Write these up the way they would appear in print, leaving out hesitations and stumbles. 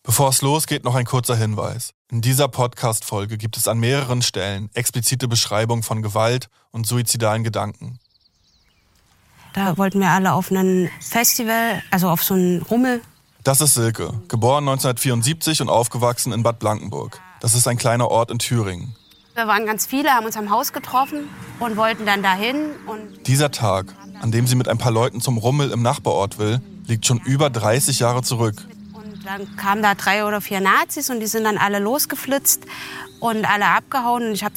Bevor es losgeht, noch ein kurzer Hinweis. In dieser Podcast-Folge gibt es an mehreren Stellen explizite Beschreibungen von Gewalt und suizidalen Gedanken. Da wollten wir alle auf ein Festival, also auf so einen Rummel. Das ist Silke, geboren 1974 und aufgewachsen in Bad Blankenburg. Das ist ein kleiner Ort in Thüringen. Wir waren ganz viele, haben uns am Haus getroffen und wollten dann dahin. Und Dieser Tag, an dem sie mit ein paar Leuten zum Rummel im Nachbarort will, liegt schon über 30 Jahre zurück. Und dann kamen da 3 oder 4 Nazis und die sind dann alle losgeflitzt und alle abgehauen. Und ich habe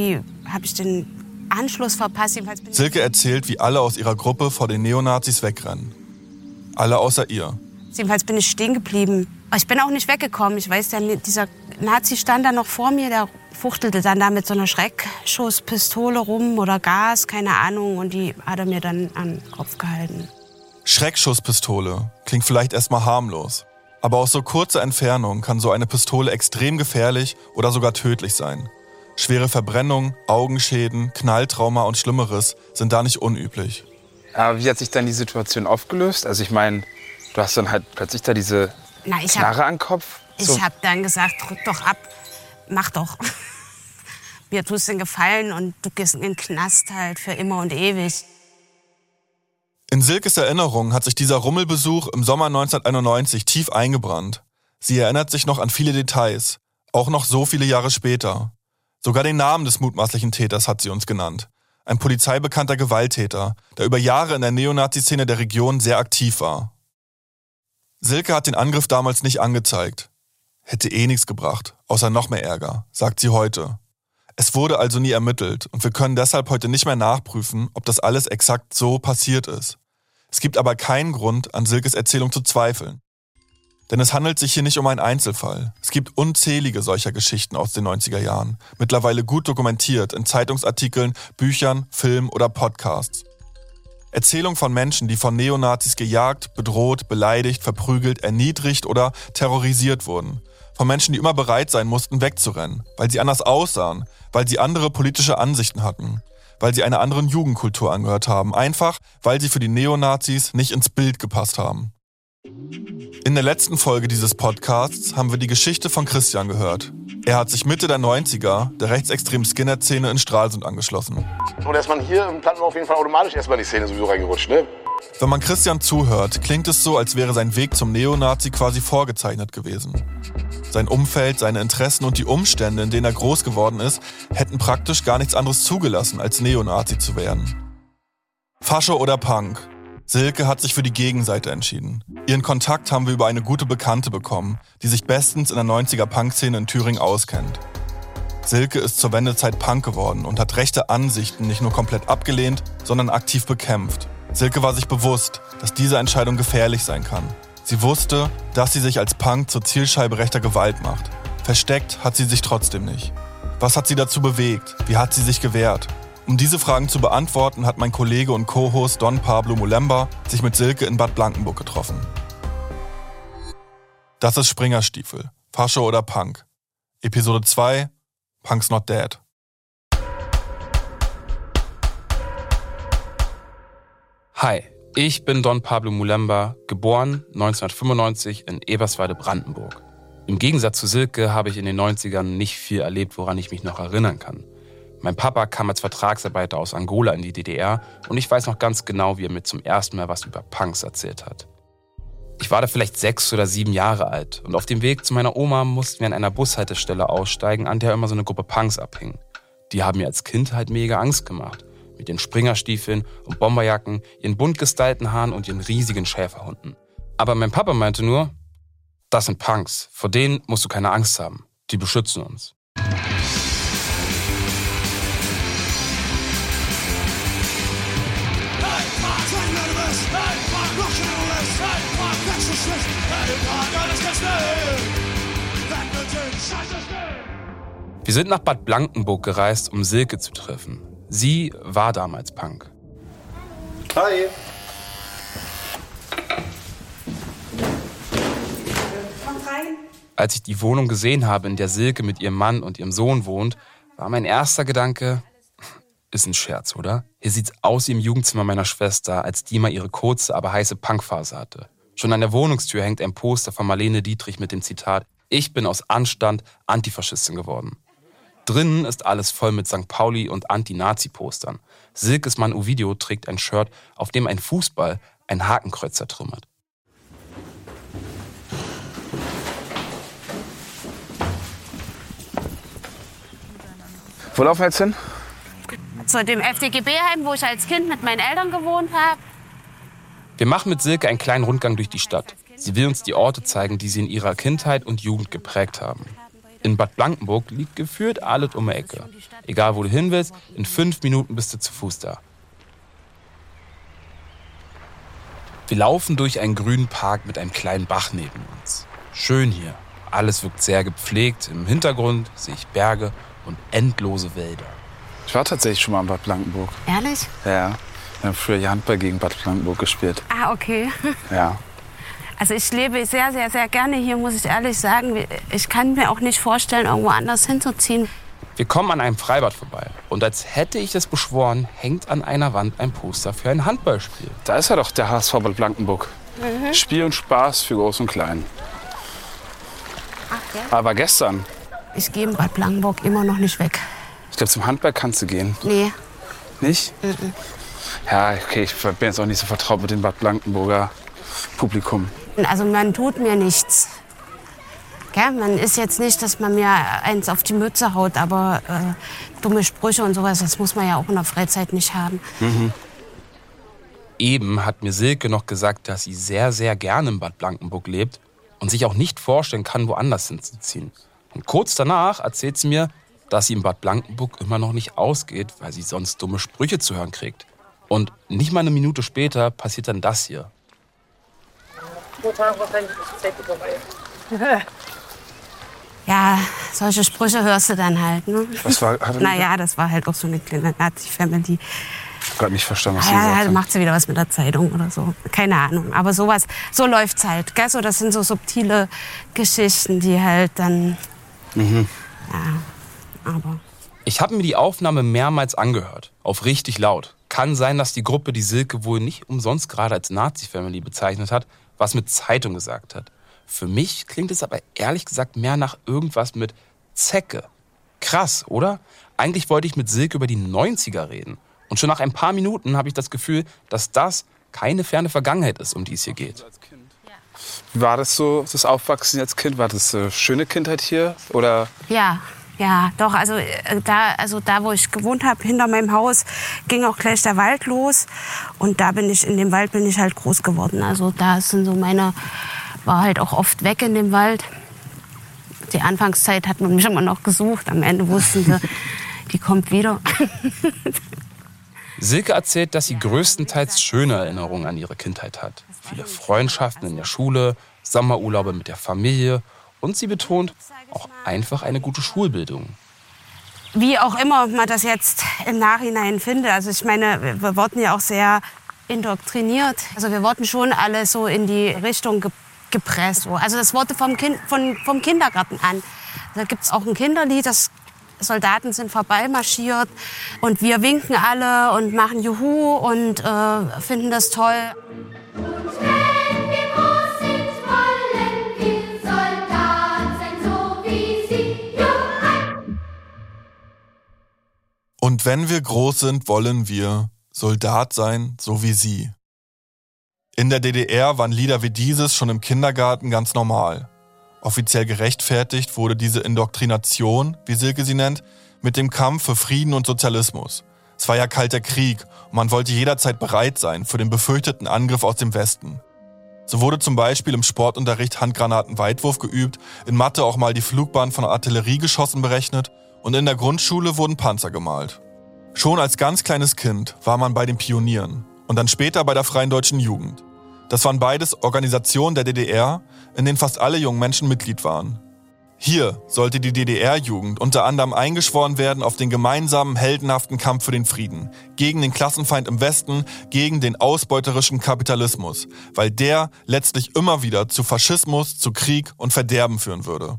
den Anschluss verpasst. Silke erzählt, wie alle aus ihrer Gruppe vor den Neonazis wegrennen. Alle außer ihr. Jedenfalls bin ich stehen geblieben. Aber ich bin auch nicht weggekommen. Ich weiß, dieser Nazi stand da noch vor mir, der fuchtelte dann da mit so einer Schreckschusspistole rum oder Gas, keine Ahnung. Und die hat er mir dann an den Kopf gehalten. Schreckschusspistole klingt vielleicht erstmal harmlos. Aber aus so kurzer Entfernung kann so eine Pistole extrem gefährlich oder sogar tödlich sein. Schwere Verbrennung, Augenschäden, Knalltrauma und Schlimmeres sind da nicht unüblich. Aber wie hat sich dann die Situation aufgelöst? Also ich meine, du hast dann halt plötzlich da diese Knarre am Kopf. So. Ich habe dann gesagt, drück doch ab, mach doch. Mir tust den Gefallen und du gehst in den Knast halt für immer und ewig. In Silkes Erinnerung hat sich dieser Rummelbesuch im Sommer 1991 tief eingebrannt. Sie erinnert sich noch an viele Details, auch noch so viele Jahre später. Sogar den Namen des mutmaßlichen Täters hat sie uns genannt. Ein polizeibekannter Gewalttäter, der über Jahre in der Neonazi-Szene der Region sehr aktiv war. Silke hat den Angriff damals nicht angezeigt. Hätte nichts gebracht, außer noch mehr Ärger, sagt sie heute. Es wurde also nie ermittelt und wir können deshalb heute nicht mehr nachprüfen, ob das alles exakt so passiert ist. Es gibt aber keinen Grund, an Silkes Erzählung zu zweifeln. Denn es handelt sich hier nicht um einen Einzelfall. Es gibt unzählige solcher Geschichten aus den 90er Jahren, mittlerweile gut dokumentiert in Zeitungsartikeln, Büchern, Filmen oder Podcasts. Erzählungen von Menschen, die von Neonazis gejagt, bedroht, beleidigt, verprügelt, erniedrigt oder terrorisiert wurden. Von Menschen, die immer bereit sein mussten, wegzurennen, weil sie anders aussahen, weil sie andere politische Ansichten hatten, weil sie einer anderen Jugendkultur angehört haben, einfach weil sie für die Neonazis nicht ins Bild gepasst haben. In der letzten Folge dieses Podcasts haben wir die Geschichte von Christian gehört. Er hat sich Mitte der 90er der rechtsextremen Skinhead-Szene in Stralsund angeschlossen. Und ist man hier im Plattenbau auf jeden Fall automatisch erstmal in die Szene sowieso reingerutscht, ne? Wenn man Christian zuhört, klingt es so, als wäre sein Weg zum Neonazi quasi vorgezeichnet gewesen. Sein Umfeld, seine Interessen und die Umstände, in denen er groß geworden ist, hätten praktisch gar nichts anderes zugelassen, als Neonazi zu werden. Fascho oder Punk? Silke hat sich für die Gegenseite entschieden. Ihren Kontakt haben wir über eine gute Bekannte bekommen, die sich bestens in der 90er-Punk-Szene in Thüringen auskennt. Silke ist zur Wendezeit Punk geworden und hat rechte Ansichten nicht nur komplett abgelehnt, sondern aktiv bekämpft. Silke war sich bewusst, dass diese Entscheidung gefährlich sein kann. Sie wusste, dass sie sich als Punk zur Zielscheibe rechter Gewalt macht. Versteckt hat sie sich trotzdem nicht. Was hat sie dazu bewegt? Wie hat sie sich gewehrt? Um diese Fragen zu beantworten, hat mein Kollege und Co-Host Don Pablo Mulemba sich mit Silke in Bad Blankenburg getroffen. Das ist Springerstiefel, Fascho oder Punk. Episode 2, Punk's Not Dead. Hi, ich bin Don Pablo Mulemba, geboren 1995 in Eberswalde, Brandenburg. Im Gegensatz zu Silke habe ich in den 90ern nicht viel erlebt, woran ich mich noch erinnern kann. Mein Papa kam als Vertragsarbeiter aus Angola in die DDR und ich weiß noch ganz genau, wie er mir zum ersten Mal was über Punks erzählt hat. Ich war da vielleicht 6 oder 7 Jahre alt und auf dem Weg zu meiner Oma mussten wir an einer Bushaltestelle aussteigen, an der immer so eine Gruppe Punks abhing. Die haben mir als Kind halt mega Angst gemacht. Mit den Springerstiefeln und Bomberjacken, ihren bunt gestylten Haaren und ihren riesigen Schäferhunden. Aber mein Papa meinte nur, das sind Punks, vor denen musst du keine Angst haben, die beschützen uns. Wir sind nach Bad Blankenburg gereist, um Silke zu treffen. Sie war damals Punk. Hi. Als ich die Wohnung gesehen habe, in der Silke mit ihrem Mann und ihrem Sohn wohnt, war mein erster Gedanke, ist ein Scherz, oder? Hier sieht's aus wie im Jugendzimmer meiner Schwester, als die mal ihre kurze, aber heiße Punkphase hatte. Schon an der Wohnungstür hängt ein Poster von Marlene Dietrich mit dem Zitat: Ich bin aus Anstand Antifaschistin geworden. Drinnen ist alles voll mit St. Pauli- und Anti-Nazi-Postern. Silkes Mann Ovidio trägt ein Shirt, auf dem ein Fußball ein Hakenkreuz zertrümmert. Wo laufen wir jetzt hin? Zu dem FDGB-Heim, wo ich als Kind mit meinen Eltern gewohnt habe. Wir machen mit Silke einen kleinen Rundgang durch die Stadt. Sie will uns die Orte zeigen, die sie in ihrer Kindheit und Jugend geprägt haben. In Bad Blankenburg liegt gefühlt alles um die Ecke. Egal wo du hin willst, in 5 Minuten bist du zu Fuß da. Wir laufen durch einen grünen Park mit einem kleinen Bach neben uns. Schön hier. Alles wirkt sehr gepflegt. Im Hintergrund sehe ich Berge und endlose Wälder. Ich war tatsächlich schon mal in Bad Blankenburg. Ehrlich? Ja. Wir haben früher Handball gegen Bad Blankenburg gespielt. Ah, okay. Ja. Also ich lebe sehr, sehr, sehr gerne hier, muss ich ehrlich sagen. Ich kann mir auch nicht vorstellen, irgendwo anders hinzuziehen. Wir kommen an einem Freibad vorbei. Und als hätte ich es beschworen, hängt an einer Wand ein Poster für ein Handballspiel. Da ist ja doch der HSV Bad Blankenburg. Spiel und Spaß für Groß und Klein. Ach, ja? Aber gestern. Ich gehe in Bad Blankenburg immer noch nicht weg. Ich glaube, zum Handball kannst du gehen. Nee. Nicht? Ja, okay, ich bin jetzt auch nicht so vertraut mit dem Bad Blankenburger Publikum. Also man tut mir nichts. Ja, man ist jetzt nicht, dass man mir eins auf die Mütze haut, aber dumme Sprüche und sowas, das muss man ja auch in der Freizeit nicht haben. Eben hat mir Silke noch gesagt, dass sie sehr, sehr gerne in Bad Blankenburg lebt und sich auch nicht vorstellen kann, woanders hinzuziehen. Und kurz danach erzählt sie mir, dass sie in Bad Blankenburg immer noch nicht ausgeht, weil sie sonst dumme Sprüche zu hören kriegt. Und nicht mal eine Minute später passiert dann das hier. Ja, solche Sprüche hörst du dann halt. Ne? Was war? Naja, das war halt auch so eine kleine Nazi-Family. Ich habe gerade nicht verstanden, was sie Ja, gesagt dann haben. macht sie wieder was mit der Zeitung oder so. Keine Ahnung. Aber sowas, so läuft's halt. Gell? So, das sind so subtile Geschichten, die halt dann. Ja, aber. Ich habe mir die Aufnahme mehrmals angehört, auf richtig laut. Kann sein, dass die Gruppe, die Silke wohl nicht umsonst gerade als Nazi-Family bezeichnet hat, was mit Zeitung gesagt hat. Für mich klingt es aber ehrlich gesagt mehr nach irgendwas mit Zecke. Krass, oder? Eigentlich wollte ich mit Silke über die 90er reden. Und schon nach ein paar Minuten habe ich das Gefühl, dass das keine ferne Vergangenheit ist, um die es hier geht. Wie war das so, das Aufwachsen als Kind? War das eine schöne Kindheit hier? Oder? Ja, doch, also da, wo ich gewohnt habe, hinter meinem Haus, ging auch gleich der Wald los. Und in dem Wald bin ich halt groß geworden. Also da sind so war halt auch oft weg in dem Wald. Die Anfangszeit hat man mich immer noch gesucht. Am Ende wussten sie, die kommt wieder. Silke erzählt, dass sie größtenteils schöne Erinnerungen an ihre Kindheit hat. Viele Freundschaften in der Schule, Sommerurlaube mit der Familie und sie betont auch einfach eine gute Schulbildung. Wie auch immer man das jetzt im Nachhinein findet. Also ich meine, wir wurden ja auch sehr indoktriniert. Also wir wurden schon alle so in die Richtung gepresst. Also das wurde vom Kindergarten an. Da gibt es auch ein Kinderlied, das Soldaten sind vorbeimarschiert und wir winken alle und machen Juhu und finden das toll. Und wenn wir groß sind, wollen wir Soldat sein, so wie sie. In der DDR waren Lieder wie dieses schon im Kindergarten ganz normal. Offiziell gerechtfertigt wurde diese Indoktrination, wie Silke sie nennt, mit dem Kampf für Frieden und Sozialismus. Es war ja kalter Krieg und man wollte jederzeit bereit sein für den befürchteten Angriff aus dem Westen. So wurde zum Beispiel im Sportunterricht Handgranatenweitwurf geübt, in Mathe auch mal die Flugbahn von Artilleriegeschossen berechnet und in der Grundschule wurden Panzer gemalt. Schon als ganz kleines Kind war man bei den Pionieren und dann später bei der Freien Deutschen Jugend. Das waren beides Organisationen der DDR, in denen fast alle jungen Menschen Mitglied waren. Hier sollte die DDR-Jugend unter anderem eingeschworen werden auf den gemeinsamen, heldenhaften Kampf für den Frieden, gegen den Klassenfeind im Westen, gegen den ausbeuterischen Kapitalismus, weil der letztlich immer wieder zu Faschismus, zu Krieg und Verderben führen würde.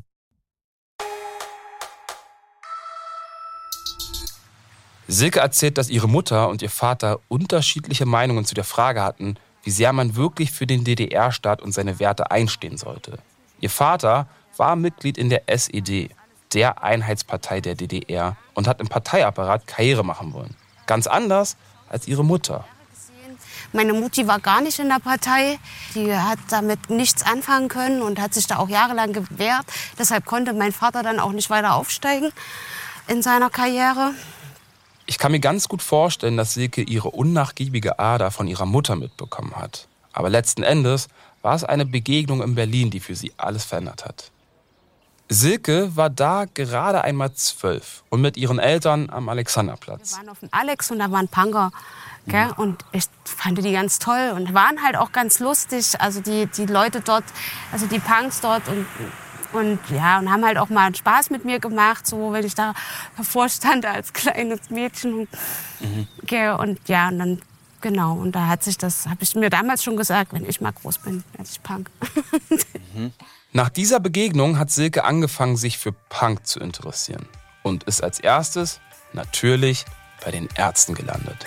Silke erzählt, dass ihre Mutter und ihr Vater unterschiedliche Meinungen zu der Frage hatten, wie sehr man wirklich für den DDR-Staat und seine Werte einstehen sollte. Ihr Vater war Mitglied in der SED, der Einheitspartei der DDR, und hat im Parteiapparat Karriere machen wollen. Ganz anders als ihre Mutter. Meine Mutti war gar nicht in der Partei. Die hat damit nichts anfangen können und hat sich da auch jahrelang gewehrt. Deshalb konnte mein Vater dann auch nicht weiter aufsteigen in seiner Karriere. Ich kann mir ganz gut vorstellen, dass Silke ihre unnachgiebige Ader von ihrer Mutter mitbekommen hat. Aber letzten Endes war es eine Begegnung in Berlin, die für sie alles verändert hat. Silke war da gerade einmal 12 und mit ihren Eltern am Alexanderplatz. Wir waren auf dem Alex und da waren Punker. Gell? Und ich fand die ganz toll und waren halt auch ganz lustig. Also die Leute dort, also die Punks dort und haben halt auch mal Spaß mit mir gemacht, so wenn ich da davor stand als kleines Mädchen. Gell? Und ja, und dann genau, und da habe ich mir damals schon gesagt, wenn ich mal groß bin, werde ich Punk. Nach dieser Begegnung hat Silke angefangen, sich für Punk zu interessieren und ist als erstes natürlich bei den Ärzten gelandet.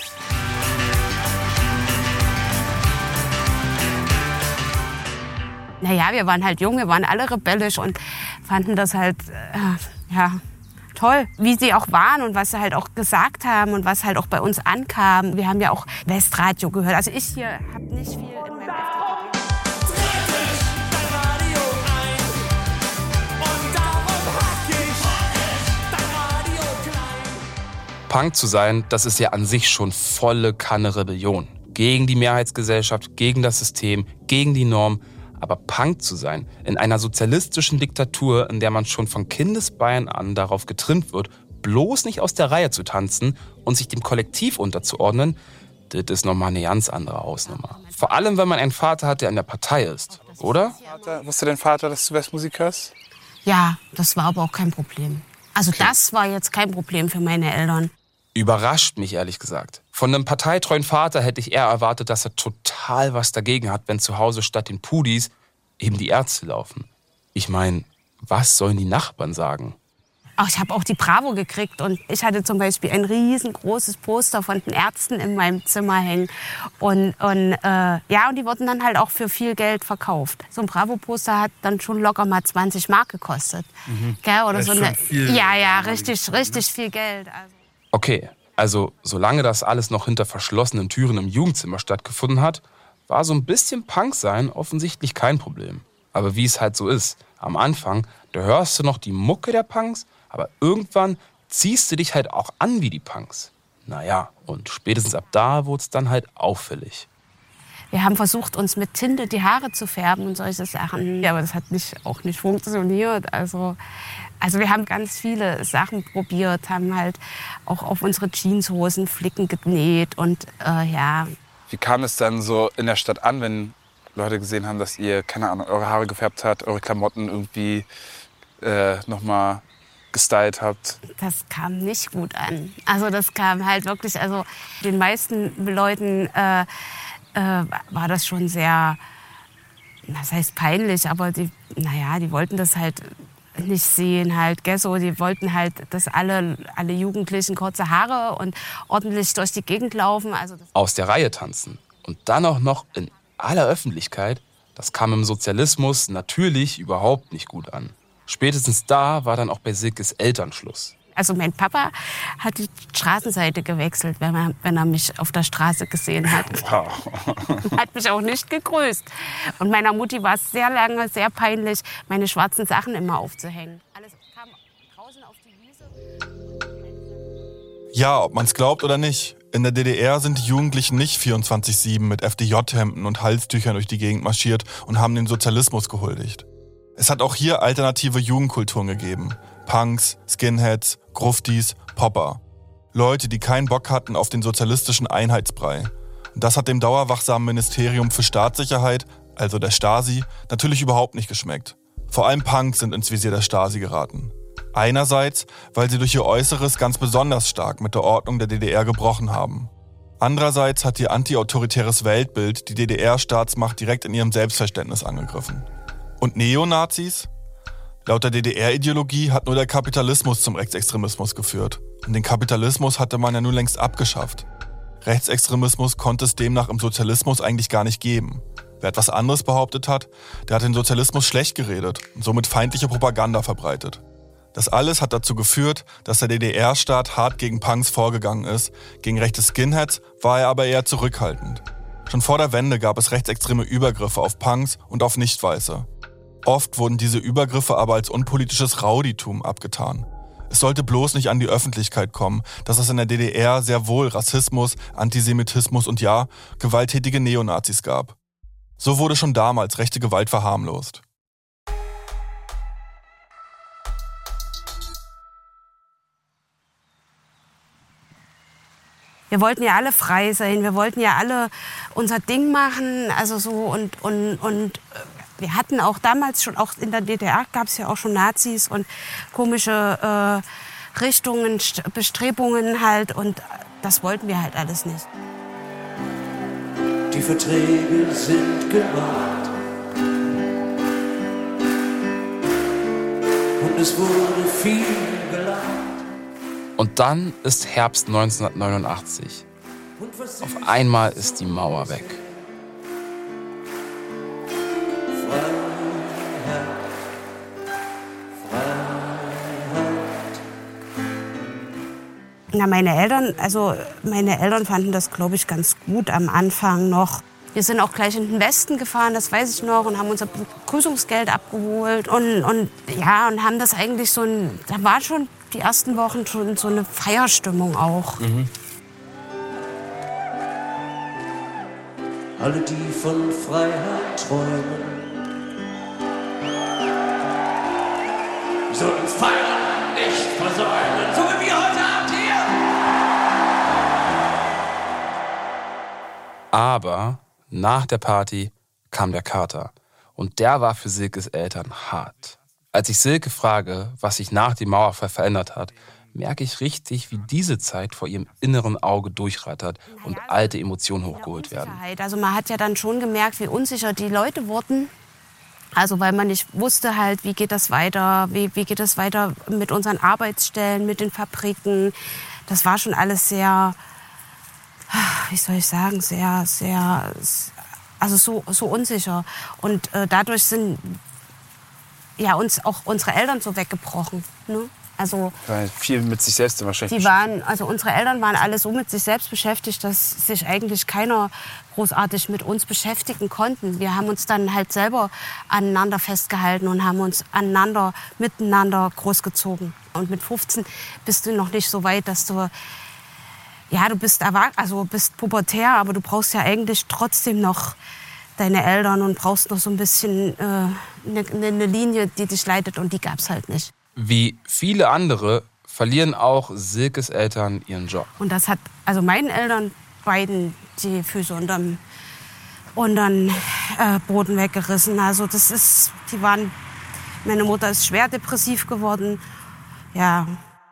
Naja, wir waren halt jung, wir waren alle rebellisch und fanden das halt, toll, wie sie auch waren und was sie halt auch gesagt haben und was halt auch bei uns ankam. Wir haben ja auch Westradio gehört. Also ich hier habe nicht viel in meinem Punk zu sein, das ist ja an sich schon volle Kanne Rebellion. Gegen die Mehrheitsgesellschaft, gegen das System, gegen die Norm. Aber Punk zu sein in einer sozialistischen Diktatur, in der man schon von Kindesbeinen an darauf getrimmt wird, bloß nicht aus der Reihe zu tanzen und sich dem Kollektiv unterzuordnen, das ist nochmal eine ganz andere Hausnummer. Vor allem, wenn man einen Vater hat, der in der Partei ist, oder? Wusste dein Vater, dass du Westmusik hörst? Ja, das war aber auch kein Problem. Also das war jetzt kein Problem für meine Eltern. Überrascht mich ehrlich gesagt. Von einem parteitreuen Vater hätte ich eher erwartet, dass er total was dagegen hat, wenn zu Hause statt den Pudis eben die Ärzte laufen. Ich meine, was sollen die Nachbarn sagen? Ach, ich habe auch die Bravo gekriegt und ich hatte zum Beispiel ein riesengroßes Poster von den Ärzten in meinem Zimmer hängen. Und die wurden dann halt auch für viel Geld verkauft. So ein Bravo-Poster hat dann schon locker mal 20 Mark gekostet. Gell? Oder so eine, richtig viel Geld. Also. Okay, also solange das alles noch hinter verschlossenen Türen im Jugendzimmer stattgefunden hat, war so ein bisschen Punk sein offensichtlich kein Problem. Aber wie es halt so ist, am Anfang, da hörst du noch die Mucke der Punks, aber irgendwann ziehst du dich halt auch an wie die Punks. Naja, und spätestens ab da wurde es dann halt auffällig. Wir haben versucht, uns mit Tinte die Haare zu färben und solche Sachen. Ja, aber das hat auch nicht funktioniert. Also wir haben ganz viele Sachen probiert, haben halt auch auf unsere Jeanshosen Flicken genäht und Wie kam es dann so in der Stadt an, wenn Leute gesehen haben, dass ihr, keine Ahnung, eure Haare gefärbt habt, eure Klamotten irgendwie nochmal gestylt habt? Das kam nicht gut an. Also das kam halt wirklich, also den meisten Leuten war das schon sehr, das heißt peinlich, aber die wollten das halt nicht sehen halt, gell, so, die wollten halt, dass alle Jugendlichen kurze Haare und ordentlich durch die Gegend laufen. Also aus der Reihe tanzen und dann auch noch in aller Öffentlichkeit, das kam im Sozialismus natürlich überhaupt nicht gut an. Spätestens da war dann auch bei Silkes Eltern Schluss. Also mein Papa hat die Straßenseite gewechselt, wenn er mich auf der Straße gesehen hat. Wow. Hat mich auch nicht gegrüßt. Und meiner Mutti war es sehr lange, sehr peinlich, meine schwarzen Sachen immer aufzuhängen. Alles kam draußen auf die Wiese. Ja, ob man es glaubt oder nicht. In der DDR sind die Jugendlichen nicht 24/7 mit FDJ-Hemden und Halstüchern durch die Gegend marschiert und haben den Sozialismus gehuldigt. Es hat auch hier alternative Jugendkulturen gegeben. Punks, Skinheads, Gruftis, Popper. Leute, die keinen Bock hatten auf den sozialistischen Einheitsbrei. Und das hat dem dauerwachsamen Ministerium für Staatssicherheit, also der Stasi, natürlich überhaupt nicht geschmeckt. Vor allem Punks sind ins Visier der Stasi geraten. Einerseits, weil sie durch ihr Äußeres ganz besonders stark mit der Ordnung der DDR gebrochen haben. Andererseits hat ihr antiautoritäres Weltbild die DDR-Staatsmacht direkt in ihrem Selbstverständnis angegriffen. Und Neonazis? Laut der DDR-Ideologie hat nur der Kapitalismus zum Rechtsextremismus geführt. Und den Kapitalismus hatte man ja nun längst abgeschafft. Rechtsextremismus konnte es demnach im Sozialismus eigentlich gar nicht geben. Wer etwas anderes behauptet hat, der hat den Sozialismus schlecht geredet und somit feindliche Propaganda verbreitet. Das alles hat dazu geführt, dass der DDR-Staat hart gegen Punks vorgegangen ist. Gegen rechte Skinheads war er aber eher zurückhaltend. Schon vor der Wende gab es rechtsextreme Übergriffe auf Punks und auf Nichtweiße. Oft wurden diese Übergriffe aber als unpolitisches Rowdytum abgetan. Es sollte bloß nicht an die Öffentlichkeit kommen, dass es in der DDR sehr wohl Rassismus, Antisemitismus und ja, gewalttätige Neonazis gab. So wurde schon damals rechte Gewalt verharmlost. Wir wollten ja alle frei sein, wir wollten ja alle unser Ding machen, also so und wir hatten auch damals schon, auch in der DDR gab es ja auch schon Nazis und komische Richtungen, Bestrebungen halt und das wollten wir halt alles nicht. Die Verträge sind gemacht und es wurde viel gelacht. Und dann ist Herbst 1989. Auf einmal ist die Mauer weg. Na, meine Eltern fanden das, glaube ich, ganz gut am Anfang noch. Wir sind auch gleich in den Westen gefahren, das weiß ich noch, und haben unser Begrüßungsgeld abgeholt und haben das eigentlich da war schon die ersten Wochen schon so eine Feierstimmung auch. Mhm. Alle, die von Freiheit träumen, sollen Feiern nicht versäumen, so wie wir heute Abend hier. Aber nach der Party kam der Kater. Und der war für Silkes Eltern hart. Als ich Silke frage, was sich nach dem Mauerfall verändert hat, merke ich richtig, wie diese Zeit vor ihrem inneren Auge durchrattert und alte Emotionen hochgeholt werden. Also man hat ja dann schon gemerkt, wie unsicher die Leute wurden. Also weil man nicht wusste halt, wie geht das weiter, wie geht das weiter mit unseren Arbeitsstellen, mit den Fabriken. Das war schon alles sehr, wie soll ich sagen, sehr, sehr, also so unsicher. Und dadurch sind ja uns auch unsere Eltern so weggebrochen. Ne? Also weil viel mit sich selbst wahrscheinlich. Unsere Eltern waren alle so mit sich selbst beschäftigt, dass sich eigentlich keiner großartig mit uns beschäftigen konnten. Wir haben uns dann halt selber aneinander festgehalten und haben uns miteinander großgezogen. Und mit 15 bist du noch nicht so weit, dass du bist bist pubertär, aber du brauchst ja eigentlich trotzdem noch deine Eltern und brauchst noch so ein bisschen eine Linie, die dich leitet, und die gab's halt nicht. Wie viele andere verlieren auch Silkes Eltern ihren Job. Und das hat also meinen Eltern beiden die Füße unterm Boden weggerissen. Also meine Mutter ist schwer depressiv geworden. Ja.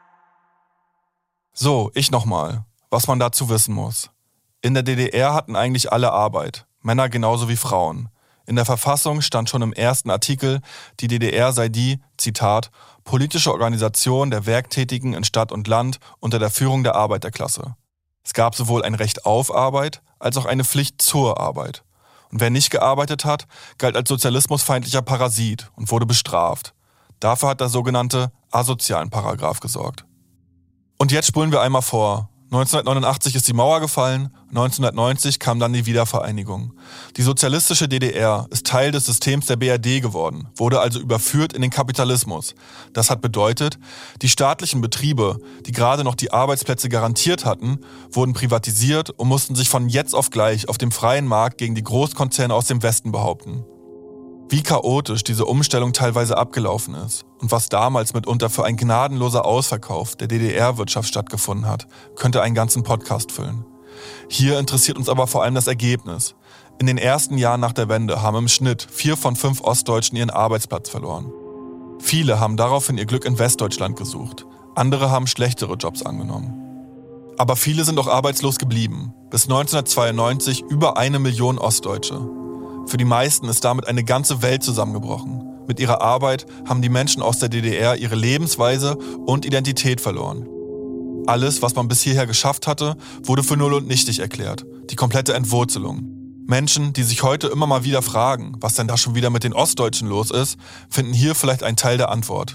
So, ich nochmal. Was man dazu wissen muss. In der DDR hatten eigentlich alle Arbeit. Männer genauso wie Frauen. In der Verfassung stand schon im ersten Artikel, die DDR sei die, Zitat, politische Organisation der Werktätigen in Stadt und Land unter der Führung der Arbeiterklasse. Es gab sowohl ein Recht auf Arbeit als auch eine Pflicht zur Arbeit. Und wer nicht gearbeitet hat, galt als sozialismusfeindlicher Parasit und wurde bestraft. Dafür hat der sogenannte asozialen Paragraph gesorgt. Und jetzt spulen wir einmal vor. 1989 ist die Mauer gefallen, 1990 kam dann die Wiedervereinigung. Die sozialistische DDR ist Teil des Systems der BRD geworden, wurde also überführt in den Kapitalismus. Das hat bedeutet, die staatlichen Betriebe, die gerade noch die Arbeitsplätze garantiert hatten, wurden privatisiert und mussten sich von jetzt auf gleich auf dem freien Markt gegen die Großkonzerne aus dem Westen behaupten. Wie chaotisch diese Umstellung teilweise abgelaufen ist und was damals mitunter für ein gnadenloser Ausverkauf der DDR-Wirtschaft stattgefunden hat, könnte einen ganzen Podcast füllen. Hier interessiert uns aber vor allem das Ergebnis. In den ersten Jahren nach der Wende haben im Schnitt 4 von 5 Ostdeutschen ihren Arbeitsplatz verloren. Viele haben daraufhin ihr Glück in Westdeutschland gesucht. Andere haben schlechtere Jobs angenommen. Aber viele sind auch arbeitslos geblieben. Bis 1992 über 1 Million Ostdeutsche. Für die meisten ist damit eine ganze Welt zusammengebrochen. Mit ihrer Arbeit haben die Menschen aus der DDR ihre Lebensweise und Identität verloren. Alles, was man bis hierher geschafft hatte, wurde für null und nichtig erklärt. Die komplette Entwurzelung. Menschen, die sich heute immer mal wieder fragen, was denn da schon wieder mit den Ostdeutschen los ist, finden hier vielleicht einen Teil der Antwort.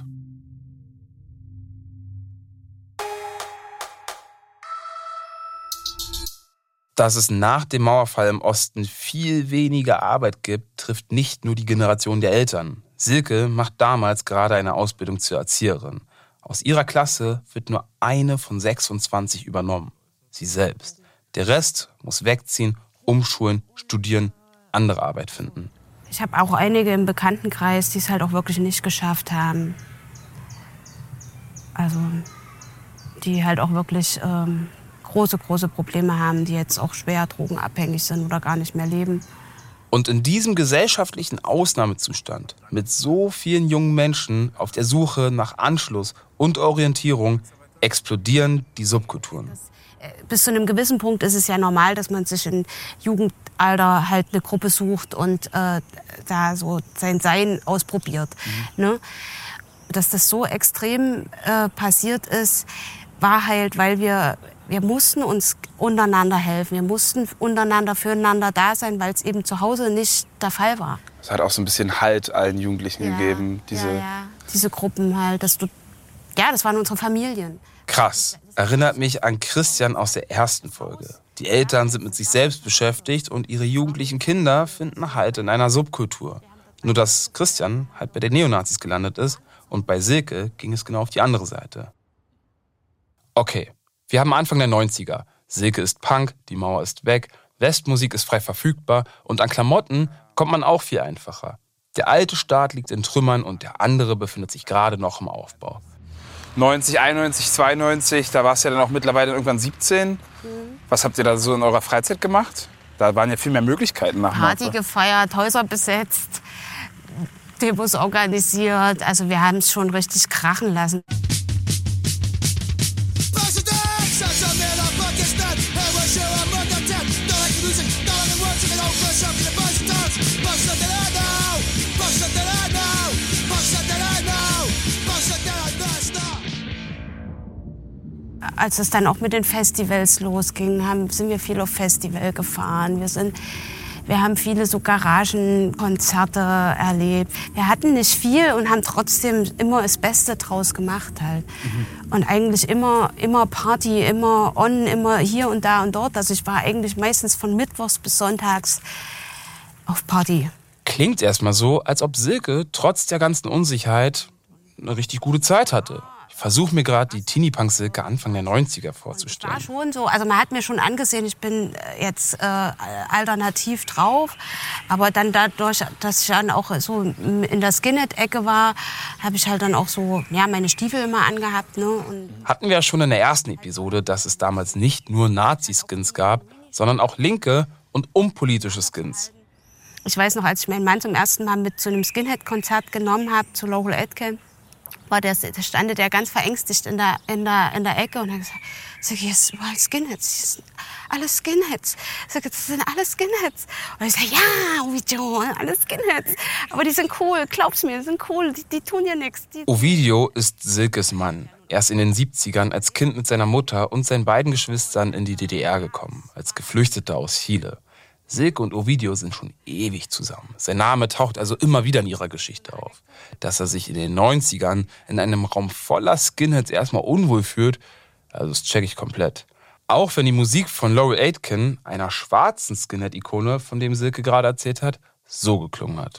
Dass es nach dem Mauerfall im Osten viel weniger Arbeit gibt, trifft nicht nur die Generation der Eltern. Silke macht damals gerade eine Ausbildung zur Erzieherin. Aus ihrer Klasse wird nur eine von 26 übernommen. Sie selbst. Der Rest muss wegziehen, umschulen, studieren, andere Arbeit finden. Ich habe auch einige im Bekanntenkreis, die es halt auch wirklich nicht geschafft haben. Also die halt auch wirklich große Probleme haben, die jetzt auch schwer drogenabhängig sind oder gar nicht mehr leben. Und in diesem gesellschaftlichen Ausnahmezustand mit so vielen jungen Menschen auf der Suche nach Anschluss und Orientierung explodieren die Subkulturen. Bis zu einem gewissen Punkt ist es ja normal, dass man sich im Jugendalter halt eine Gruppe sucht und da so sein Sein ausprobiert. Ne? Dass das so extrem passiert ist, war halt, weil wir mussten uns untereinander helfen. Wir mussten untereinander füreinander da sein, weil es eben zu Hause nicht der Fall war. Es hat auch so ein bisschen Halt allen Jugendlichen gegeben. Diese Gruppen halt. Das waren unsere Familien. Krass. Erinnert mich an Christian aus der ersten Folge. Die Eltern sind mit sich selbst beschäftigt und ihre jugendlichen Kinder finden Halt in einer Subkultur. Nur dass Christian halt bei den Neonazis gelandet ist und bei Silke ging es genau auf die andere Seite. Okay, wir haben Anfang der 90er. Silke ist Punk, die Mauer ist weg, Westmusik ist frei verfügbar und an Klamotten kommt man auch viel einfacher. Der alte Staat liegt in Trümmern und der andere befindet sich gerade noch im Aufbau. 90, 91, 92, da warst du ja dann auch mittlerweile irgendwann 17. Was habt ihr da so in eurer Freizeit gemacht? Da waren ja viel mehr Möglichkeiten nach Party gefeiert, Häuser besetzt, Demos organisiert. Also wir haben es schon richtig krachen lassen. Als es dann auch mit den Festivals losging, sind wir viel auf Festival gefahren. Wir haben viele so Garagenkonzerte erlebt. Wir hatten nicht viel und haben trotzdem immer das Beste draus gemacht halt. Und eigentlich immer Party, immer on, immer hier und da und dort. Also ich war eigentlich meistens von Mittwochs bis Sonntags auf Party. Klingt erstmal so, als ob Silke trotz der ganzen Unsicherheit eine richtig gute Zeit hatte. Ich versuche mir gerade die Teenie-Punk-Silke Anfang der 90er vorzustellen. War schon so. Also man hat mir schon angesehen, ich bin jetzt alternativ drauf. Aber dann dadurch, dass ich dann auch so in der Skinhead-Ecke war, habe ich halt dann auch so meine Stiefel immer angehabt. Ne? Und hatten wir ja schon in der ersten Episode, dass es damals nicht nur Nazi-Skins gab, sondern auch linke und unpolitische Skins. Ich weiß noch, als ich meinen Mann zum ersten Mal mit zu einem Skinhead-Konzert genommen habe, zu Local Aid Camp, da stand der ganz verängstigt in der Ecke und hat gesagt, hier ist überall Skinheads, hier sind alle Skinheads. Das sind alle Skinheads. Und ich sage, ja, Ovidio, alle Skinheads. Aber die sind cool, glaub's mir, die sind cool, die tun ja nichts. Ovidio ist Silkes Mann. Er ist in den 70ern als Kind mit seiner Mutter und seinen beiden Geschwistern in die DDR gekommen, als Geflüchteter aus Chile. Silke und Ovidio sind schon ewig zusammen. Sein Name taucht also immer wieder in ihrer Geschichte auf. Dass er sich in den 90ern in einem Raum voller Skinheads erstmal unwohl fühlt, also das check ich komplett. Auch wenn die Musik von Laurel Aitken, einer schwarzen Skinhead-Ikone, von dem Silke gerade erzählt hat, so geklungen hat.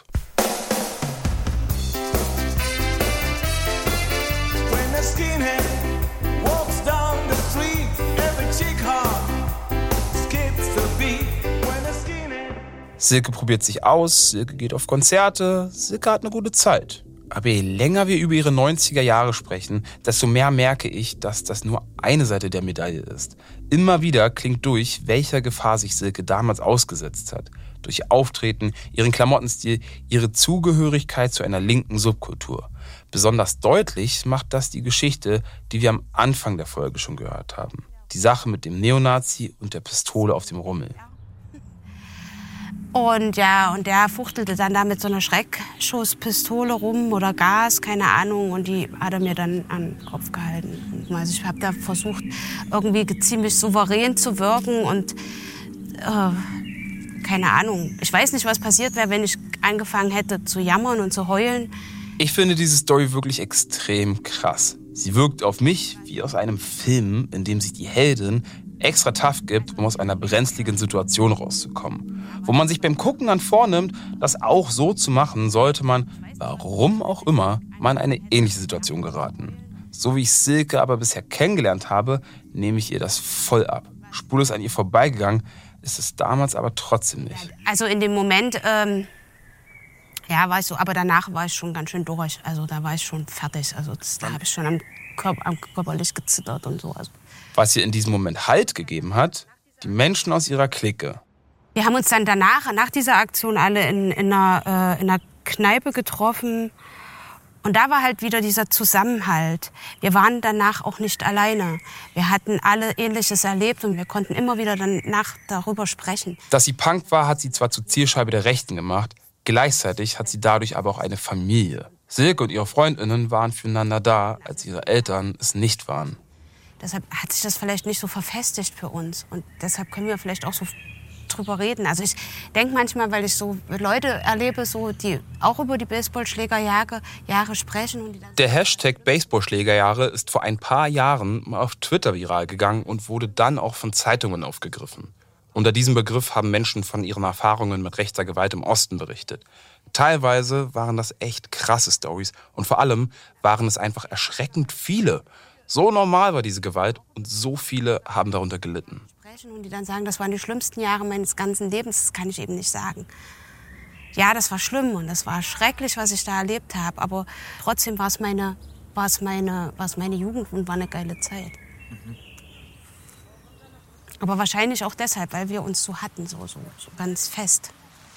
Silke probiert sich aus, Silke geht auf Konzerte, Silke hat eine gute Zeit. Aber je länger wir über ihre 90er Jahre sprechen, desto mehr merke ich, dass das nur eine Seite der Medaille ist. Immer wieder klingt durch, welcher Gefahr sich Silke damals ausgesetzt hat. Durch ihr Auftreten, ihren Klamottenstil, ihre Zugehörigkeit zu einer linken Subkultur. Besonders deutlich macht das die Geschichte, die wir am Anfang der Folge schon gehört haben. Die Sache mit dem Neonazi und der Pistole auf dem Rummel. Und ja, und der fuchtelte dann da mit so einer Schreckschusspistole rum oder Gas, keine Ahnung. Und die hat er mir dann an den Kopf gehalten. Also ich habe da versucht, irgendwie ziemlich souverän zu wirken und keine Ahnung. Ich weiß nicht, was passiert wäre, wenn ich angefangen hätte zu jammern und zu heulen. Ich finde diese Story wirklich extrem krass. Sie wirkt auf mich wie aus einem Film, in dem sich die Heldin extra tough gibt, um aus einer brenzligen Situation rauszukommen. Wo man sich beim Gucken dann vornimmt, das auch so zu machen, sollte man, warum auch immer, mal in eine ähnliche Situation geraten. So wie ich Silke aber bisher kennengelernt habe, nehme ich ihr das voll ab. Spurlos an ihr vorbeigegangen ist es damals aber trotzdem nicht. Also in dem Moment, ja, war ich so, aber danach war ich schon ganz schön durch. Also da war ich schon fertig. Also da habe ich schon am körperlich gezittert und so. Also. Was ihr in diesem Moment Halt gegeben hat, die Menschen aus ihrer Clique. Wir haben uns dann danach, nach dieser Aktion, alle in einer Kneipe getroffen. Und da war halt wieder dieser Zusammenhalt. Wir waren danach auch nicht alleine. Wir hatten alle Ähnliches erlebt und wir konnten immer wieder danach darüber sprechen. Dass sie Punk war, hat sie zwar zur Zielscheibe der Rechten gemacht, gleichzeitig hat sie dadurch aber auch eine Familie. Silke und ihre FreundInnen waren füreinander da, als ihre Eltern es nicht waren. Deshalb hat sich das vielleicht nicht so verfestigt für uns. Und deshalb können wir vielleicht auch so drüber reden. Also ich denke manchmal, weil ich so Leute erlebe, so, die auch über die Baseballschlägerjahre sprechen. Und die dann Der Hashtag Baseballschlägerjahre ist vor ein paar Jahren mal auf Twitter viral gegangen und wurde dann auch von Zeitungen aufgegriffen. Unter diesem Begriff haben Menschen von ihren Erfahrungen mit rechter Gewalt im Osten berichtet. Teilweise waren das echt krasse Storys und vor allem waren es einfach erschreckend viele. So normal war diese Gewalt und so viele haben darunter gelitten. Und die dann sagen, das waren die schlimmsten Jahre meines ganzen Lebens, das kann ich eben nicht sagen. Ja, das war schlimm und das war schrecklich, was ich da erlebt habe, aber trotzdem war es meine Jugend und war eine geile Zeit. Aber wahrscheinlich auch deshalb, weil wir uns so hatten, so ganz fest.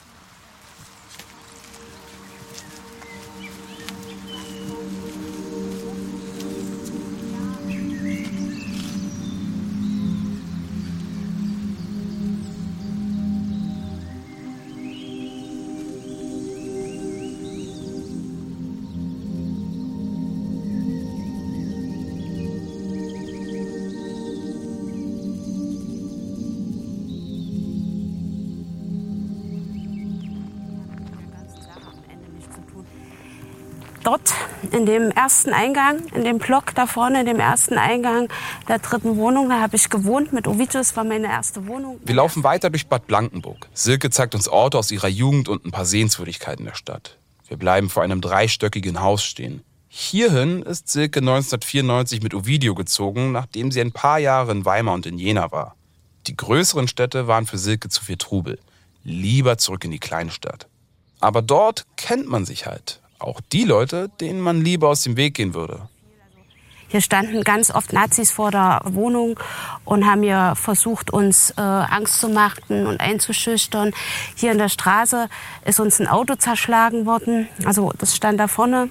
Dort, in dem ersten Eingang, in dem Block da vorne, in dem ersten Eingang der 3. Wohnung, da habe ich gewohnt mit Ovidio, das war meine erste Wohnung. Wir laufen weiter durch Bad Blankenburg. Silke zeigt uns Orte aus ihrer Jugend und ein paar Sehenswürdigkeiten der Stadt. Wir bleiben vor einem 3-stöckigen Haus stehen. Hierhin ist Silke 1994 mit Ovidio gezogen, nachdem sie ein paar Jahre in Weimar und in Jena war. Die größeren Städte waren für Silke zu viel Trubel. Lieber zurück in die Kleinstadt. Aber dort kennt man sich halt. Auch die Leute, denen man lieber aus dem Weg gehen würde. Hier standen ganz oft Nazis vor der Wohnung und haben mir versucht, uns Angst zu machen und einzuschüchtern. Hier in der Straße ist uns ein Auto zerschlagen worden. Also das stand da vorne.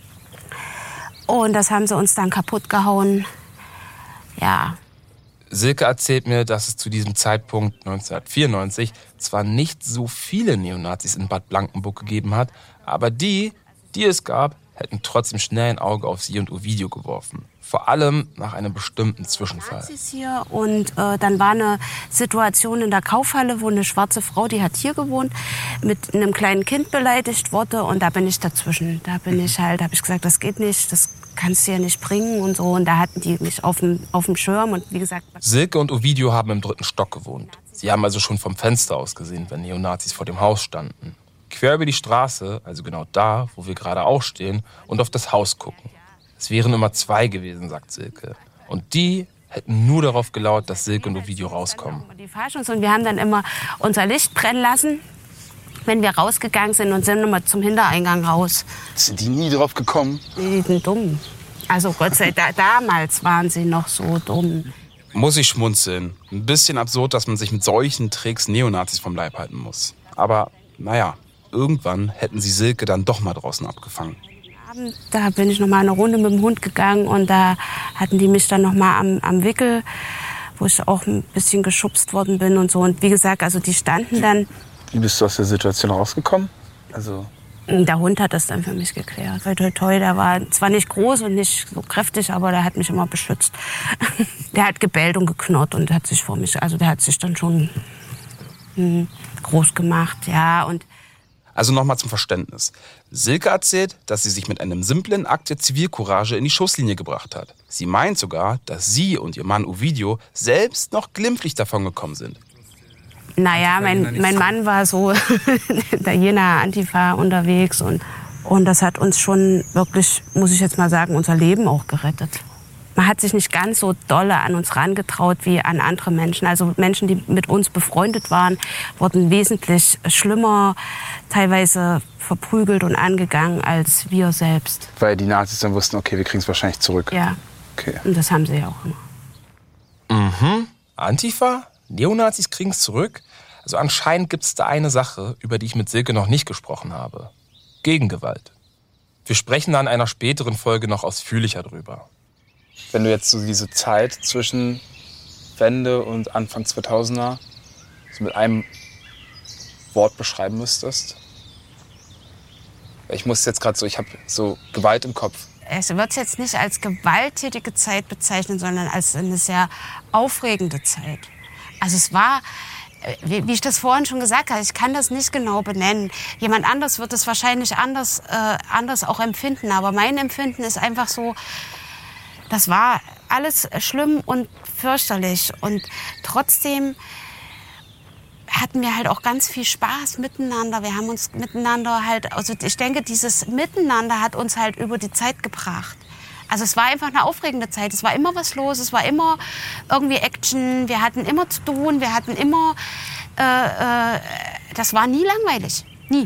Und das haben sie uns dann kaputt gehauen. Ja. Silke erzählt mir, dass es zu diesem Zeitpunkt 1994 zwar nicht so viele Neonazis in Bad Blankenburg gegeben hat, aber die es gab, hätten trotzdem schnell ein Auge auf sie und Ovidio geworfen. Vor allem nach einem bestimmten Zwischenfall. Hier und dann war eine Situation in der Kaufhalle, wo eine schwarze Frau, die hat hier gewohnt, mit einem kleinen Kind beleidigt wurde. Und da bin ich dazwischen. Da habe ich gesagt, das geht nicht, das kannst du ja nicht bringen und so. Und da hatten die mich auf dem Schirm und wie gesagt... Silke und Ovidio haben im 3. Stock gewohnt. Sie haben also schon vom Fenster aus gesehen, wenn Neonazis vor dem Haus standen. Quer über die Straße, also genau da, wo wir gerade auch stehen, und auf das Haus gucken. Es wären immer 2 gewesen, sagt Silke. Und die hätten nur darauf gelauert, dass Silke und Ovidio rauskommen. Und wir haben dann immer unser Licht brennen lassen, wenn wir rausgegangen sind und sind immer zum Hintereingang raus. Sind die nie drauf gekommen? Die sind dumm. Also Gott sei Dank, damals waren sie noch so dumm. Muss ich schmunzeln. Ein bisschen absurd, dass man sich mit solchen Tricks Neonazis vom Leib halten muss. Aber naja, irgendwann hätten sie Silke dann doch mal draußen abgefangen. Da bin ich noch mal eine Runde mit dem Hund gegangen und da hatten die mich dann noch mal am Wickel, wo ich auch ein bisschen geschubst worden bin und so. Und wie gesagt, also die standen dann Wie bist du aus der Situation rausgekommen? Also Der Hund hat das dann für mich geklärt. Toi, toi, toi, der war zwar nicht groß und nicht so kräftig, aber der hat mich immer beschützt. Der hat gebellt und geknurrt und hat sich vor mich, also der hat sich dann schon groß gemacht, ja. Und Also nochmal zum Verständnis. Silke erzählt, dass sie sich mit einem simplen Akt der Zivilcourage in die Schusslinie gebracht hat. Sie meint sogar, dass sie und ihr Mann Ovidio selbst noch glimpflich davon gekommen sind. naja, mein Mann war so der Jena Antifa unterwegs und das hat uns schon wirklich, muss ich jetzt mal sagen, unser Leben auch gerettet. Man hat sich nicht ganz so dolle an uns rangetraut wie an andere Menschen. Also Menschen, die mit uns befreundet waren, wurden wesentlich schlimmer, teilweise verprügelt und angegangen als wir selbst. weil die Nazis dann wussten, okay, wir kriegen es wahrscheinlich zurück. Ja, Okay. und das haben sie ja auch immer. Antifa? Neonazis kriegen es zurück? Also anscheinend gibt es da eine Sache, über die ich mit Silke noch nicht gesprochen habe. Gegengewalt. Wir sprechen da in einer späteren Folge noch ausführlicher drüber. Wenn du jetzt so diese Zeit zwischen Wende und Anfang 2000er so mit einem Wort beschreiben müsstest. Ich muss jetzt gerade so, ich habe so Gewalt im Kopf. Es wird jetzt nicht als gewalttätige Zeit bezeichnen, sondern als eine sehr aufregende Zeit. Also es war, wie ich das vorhin schon gesagt habe, ich kann das nicht genau benennen. Jemand anders wird es wahrscheinlich anders auch empfinden. Aber mein Empfinden ist einfach so, das war alles schlimm und fürchterlich. Und trotzdem hatten wir halt auch ganz viel Spaß miteinander. Wir haben uns miteinander halt, also ich denke, dieses Miteinander hat uns halt über die Zeit gebracht. Also es war einfach eine aufregende Zeit. Es war immer was los, es war immer irgendwie Action. Wir hatten immer zu tun, wir hatten immer, das war nie langweilig, nie.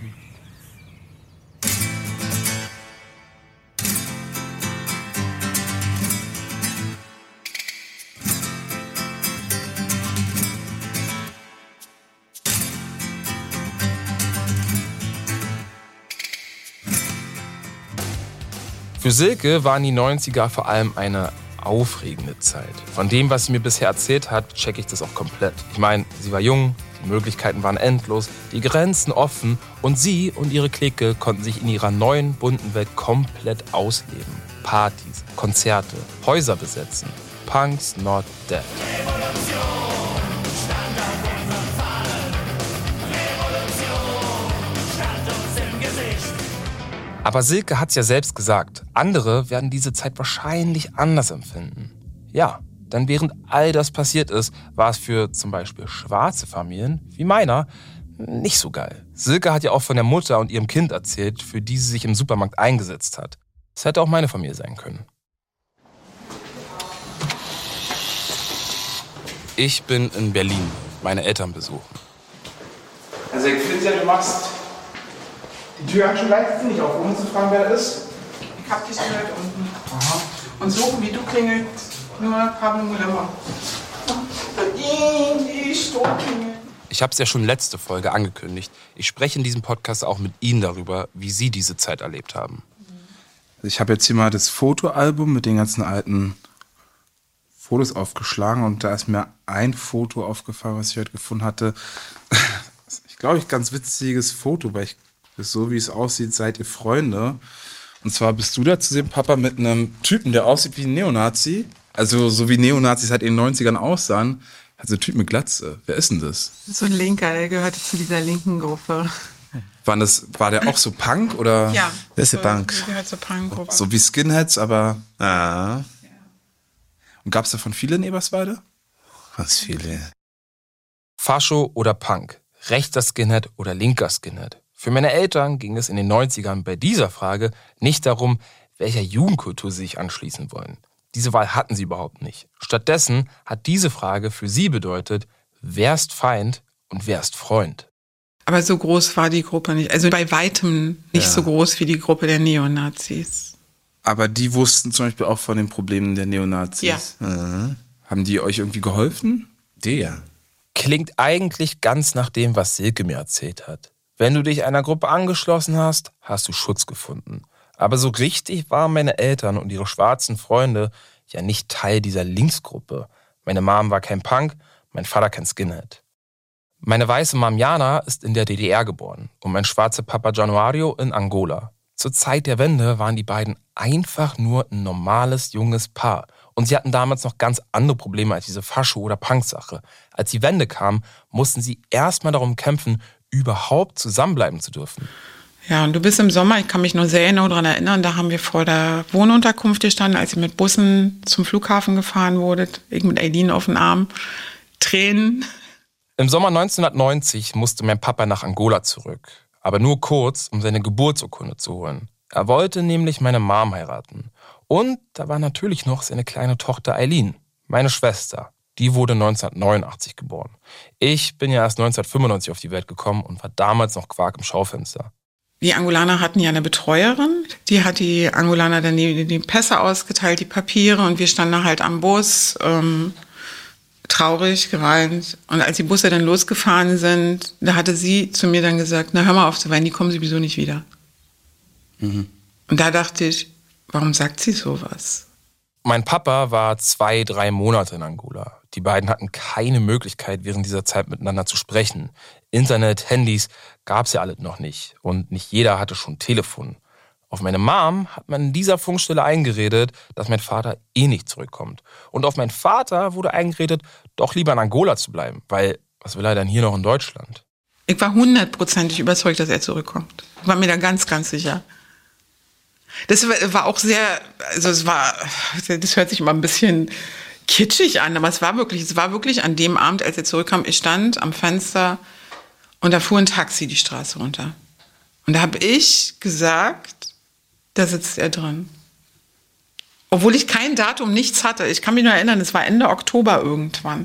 Für Silke waren die 90er vor allem eine aufregende Zeit. Von dem, was sie mir bisher erzählt hat, checke ich das auch komplett. Ich meine, sie war jung, die Möglichkeiten waren endlos, die Grenzen offen und sie und ihre Clique konnten sich in ihrer neuen, bunten Welt komplett ausleben. Partys, Konzerte, Häuser besetzen. Punk's not dead. Aber Silke hat's ja selbst gesagt, andere werden diese Zeit wahrscheinlich anders empfinden. Ja, denn während all das passiert ist, war es für zum Beispiel schwarze Familien, wie meiner, nicht so geil. Silke hat ja auch von der Mutter und ihrem Kind erzählt, für die sie sich im Supermarkt eingesetzt hat. Das hätte auch meine Familie sein können. Ich bin in Berlin, meine Eltern besuchen. Also ich finde ja, du machst die Tür schon leicht nicht auf, ohne zu fragen, wer das ist. Ich hab dich gehört unten. Aha. Und so wie du klingelt nur Pablo Mulemba. Ich habe es ja schon letzte Folge angekündigt. Ich spreche in diesem Podcast auch mit Ihnen darüber, wie Sie diese Zeit erlebt haben. Ich habe jetzt hier mal das Fotoalbum mit den ganzen alten Fotos aufgeschlagen und da ist mir ein Foto aufgefallen, was ich heute gefunden hatte. Ich glaube, ein ganz witziges Foto, weil so wie es aussieht, seid ihr Freunde. Und zwar bist du da zu sehen, Papa, mit einem Typen, der aussieht wie ein Neonazi. Also so wie Neonazis halt in den 90ern aussahen. Also ein Typ mit Glatze. Wer ist denn das? So ein Linker, der gehörte zu dieser linken Gruppe. War der auch so Punk oder? Ja. Der ist der Punk. Der gehört zur Punk-Gruppe. So wie Skinheads, aber. Ah. Und gab es davon viele in Eberswalde? Was viele? Fascho oder Punk, rechter Skinhead oder linker Skinhead. Für meine Eltern ging es in den 90ern bei dieser Frage nicht darum, welcher Jugendkultur sie sich anschließen wollen. Diese Wahl hatten sie überhaupt nicht. Stattdessen hat diese Frage für sie bedeutet, wer ist Feind und wer ist Freund? Aber so groß war die Gruppe nicht. Also bei weitem nicht so groß wie die Gruppe der Neonazis. Aber die wussten zum Beispiel auch von den Problemen der Neonazis. Ja. Mhm. Haben die euch irgendwie geholfen? Der. Klingt eigentlich ganz nach dem, was Silke mir erzählt hat. Wenn du dich einer Gruppe angeschlossen hast, hast du Schutz gefunden. Aber so richtig waren meine Eltern und ihre schwarzen Freunde ja nicht Teil dieser Linksgruppe. Meine Mom war kein Punk, mein Vater kein Skinhead. Meine weiße Mom Jana ist in der DDR geboren und mein schwarzer Papa Januario in Angola. Zur Zeit der Wende waren die beiden einfach nur ein normales, junges Paar. Und sie hatten damals noch ganz andere Probleme als diese Fascho- oder Punk-Sache. Als die Wende kam, mussten sie erstmal darum kämpfen, überhaupt zusammenbleiben zu dürfen. Ja, und du bist im Sommer, ich kann mich noch sehr genau daran erinnern, da haben wir vor der Wohnunterkunft gestanden, als ihr mit Bussen zum Flughafen gefahren wurdet. Ich mit Eileen auf den Arm. Tränen. Im Sommer 1990 musste mein Papa nach Angola zurück. Aber nur kurz, um seine Geburtsurkunde zu holen. Er wollte nämlich meine Mom heiraten. Und da war natürlich noch seine kleine Tochter Eileen, meine Schwester. Die wurde 1989 geboren. Ich bin ja erst 1995 auf die Welt gekommen und war damals noch Quark im Schaufenster. Die Angolaner hatten ja eine Betreuerin, die hat die Angolaner dann die Pässe ausgeteilt, die Papiere, und wir standen halt am Bus, traurig, geweint. Und als die Busse dann losgefahren sind, da hatte sie zu mir dann gesagt, na hör mal auf zu weinen, die kommen sowieso nicht wieder. Mhm. Und da dachte ich, warum sagt sie sowas? Mein Papa war 2-3 Monate in Angola. Die beiden hatten keine Möglichkeit, während dieser Zeit miteinander zu sprechen. Internet, Handys gab's ja alles noch nicht. Und nicht jeder hatte schon Telefon. Auf meine Mom hat man in dieser Funkstelle eingeredet, dass mein Vater eh nicht zurückkommt. Und auf meinen Vater wurde eingeredet, doch lieber in Angola zu bleiben. Weil, was will er denn hier noch in Deutschland? Ich war 100%ig überzeugt, dass er zurückkommt. Ich war mir da ganz, ganz sicher. Das war auch sehr, also das hört sich immer ein bisschen kitschig an, aber es war wirklich an dem Abend, als er zurückkam, ich stand am Fenster und da fuhr ein Taxi die Straße runter. Und da habe ich gesagt, da sitzt er drin. Obwohl ich kein Datum, nichts hatte. Ich kann mich nur erinnern, es war Ende Oktober irgendwann.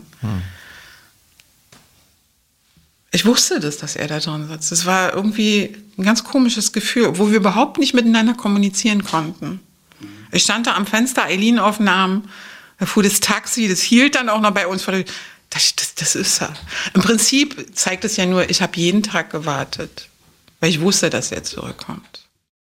Ich wusste dass er da drin sitzt. Das war irgendwie ein ganz komisches Gefühl, wo wir überhaupt nicht miteinander kommunizieren konnten. Ich stand da am Fenster, Eileen auf dem Arm, da fuhr das Taxi, das hielt dann auch noch bei uns. Das ist er. Im Prinzip zeigt es ja nur, ich habe jeden Tag gewartet, weil ich wusste, dass er zurückkommt.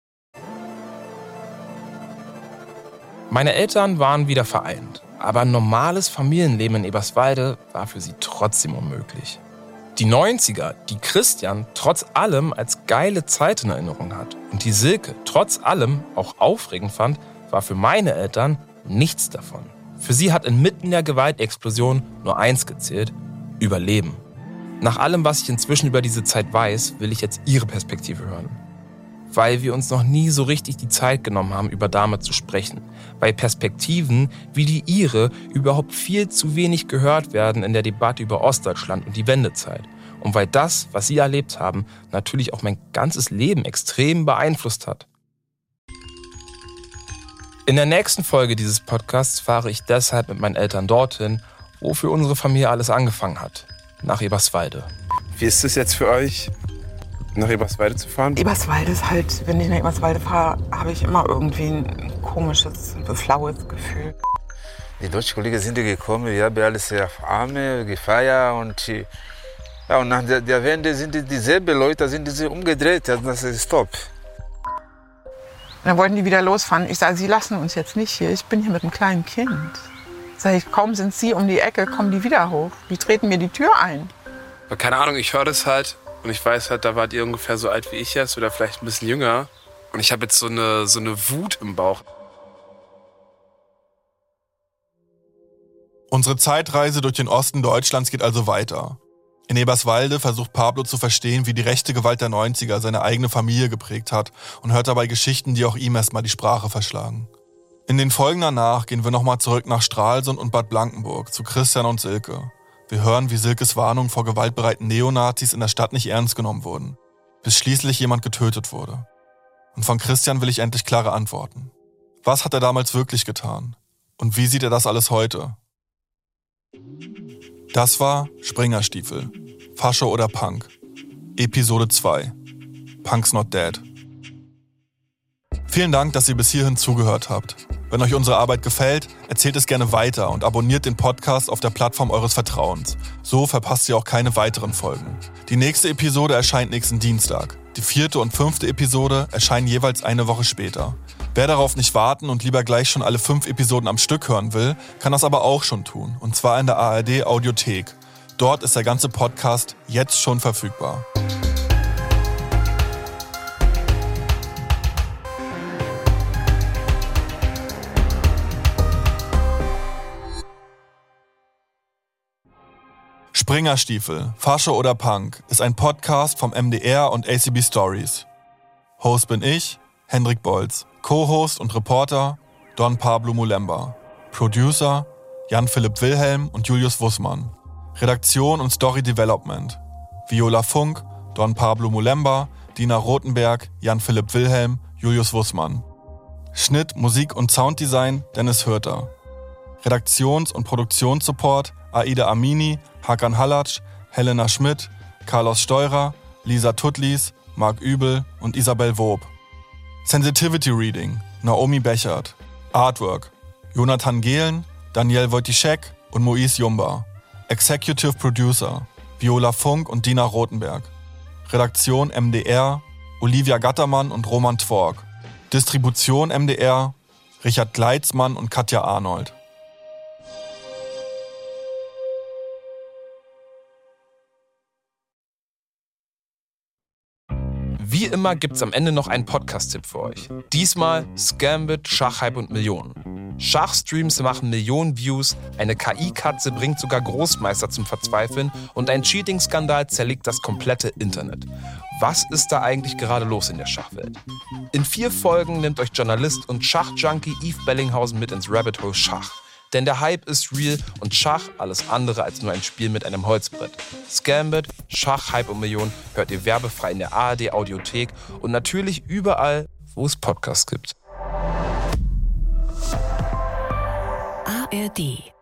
Meine Eltern waren wieder vereint, aber ein normales Familienleben in Eberswalde war für sie trotzdem unmöglich. Die 90er, die Christian trotz allem als geile Zeit in Erinnerung hat und die Silke trotz allem auch aufregend fand, war für meine Eltern nichts davon. Für sie hat inmitten der Gewaltexplosion nur eins gezählt: Überleben. Nach allem, was ich inzwischen über diese Zeit weiß, will ich jetzt ihre Perspektive hören. Weil wir uns noch nie so richtig die Zeit genommen haben, über damals zu sprechen. Weil Perspektiven wie die ihre überhaupt viel zu wenig gehört werden in der Debatte über Ostdeutschland und die Wendezeit. Und weil das, was sie erlebt haben, natürlich auch mein ganzes Leben extrem beeinflusst hat. In der nächsten Folge dieses Podcasts fahre ich deshalb mit meinen Eltern dorthin, wo für unsere Familie alles angefangen hat. Nach Eberswalde. Wie ist es jetzt für euch, nach Eberswalde zu fahren? Eberswalde ist halt, wenn ich nach Eberswalde fahre, habe ich immer irgendwie ein komisches, flaues Gefühl. Die deutschen Kollegen sind gekommen, wir haben alles sehr arme, gefeiert und nach der Wende sind dieselben Leute, sind sie umgedreht, das ist top. Dann wollten die wieder losfahren. Ich sage, Sie lassen uns jetzt nicht hier, ich bin hier mit einem kleinen Kind. Sag ich, kaum sind Sie um die Ecke, kommen die wieder hoch. Die treten mir die Tür ein. Keine Ahnung, ich höre das halt und ich weiß halt, da wart ihr ungefähr so alt wie ich jetzt oder vielleicht ein bisschen jünger. Und ich habe jetzt so eine Wut im Bauch. Unsere Zeitreise durch den Osten Deutschlands geht also weiter. In Eberswalde versucht Pablo zu verstehen, wie die rechte Gewalt der 90er seine eigene Familie geprägt hat und hört dabei Geschichten, die auch ihm erstmal die Sprache verschlagen. In den Folgen danach gehen wir nochmal zurück nach Stralsund und Bad Blankenburg zu Christian und Silke. Wir hören, wie Silkes Warnungen vor gewaltbereiten Neonazis in der Stadt nicht ernst genommen wurden, bis schließlich jemand getötet wurde. Und von Christian will ich endlich klare Antworten. Was hat er damals wirklich getan? Und wie sieht er das alles heute? Das war Springerstiefel, Fascho oder Punk, Episode 2, Punk's Not Dead. Vielen Dank, dass ihr bis hierhin zugehört habt. Wenn euch unsere Arbeit gefällt, erzählt es gerne weiter und abonniert den Podcast auf der Plattform eures Vertrauens. So verpasst ihr auch keine weiteren Folgen. Die nächste Episode erscheint nächsten Dienstag. Die 4. und 5. Episode erscheinen jeweils eine Woche später. Wer darauf nicht warten und lieber gleich schon alle 5 Episoden am Stück hören will, kann das aber auch schon tun. Und zwar in der ARD Audiothek. Dort ist der ganze Podcast jetzt schon verfügbar. Springerstiefel, Fascho oder Punk ist ein Podcast vom MDR und ACB Stories. Host bin ich, Hendrik Bolz. Co-Host und Reporter Don Pablo Mulemba. Producer Jan-Philipp Wilhelm und Julius Wussmann. Redaktion und Story Development Viola Funk, Don Pablo Mulemba, Dina Rothenberg, Jan-Philipp Wilhelm, Julius Wussmann. Schnitt, Musik und Sounddesign Dennis Hürter. Redaktions- und Produktionssupport Aida Amini, Hakan Halatsch, Helena Schmidt, Carlos Steurer, Lisa Tutlis, Marc Übel und Isabel Wob. Sensitivity Reading Naomi Bechert. Artwork Jonathan Gehlen, Daniel Wojciszek und Moise Jumba. Executive Producer Viola Funk und Dina Rothenberg. Redaktion MDR Olivia Gattermann und Roman Twork. Distribution MDR Richard Gleitzmann und Katja Arnold. Wie immer gibt's am Ende noch einen Podcast-Tipp für euch. Diesmal Scambit, Schachhype und Millionen. Schachstreams machen Millionen Views, eine KI-Katze bringt sogar Großmeister zum Verzweifeln und ein Cheating-Skandal zerlegt das komplette Internet. Was ist da eigentlich gerade los in der Schachwelt? In 4 Folgen nimmt euch Journalist und Schachjunkie Yves Bellinghausen mit ins Rabbit Hole Schach. Denn der Hype ist real und Schach alles andere als nur ein Spiel mit einem Holzbrett. Scambit, Schach, Hype und Millionen hört ihr werbefrei in der ARD Audiothek und natürlich überall, wo es Podcasts gibt. ARD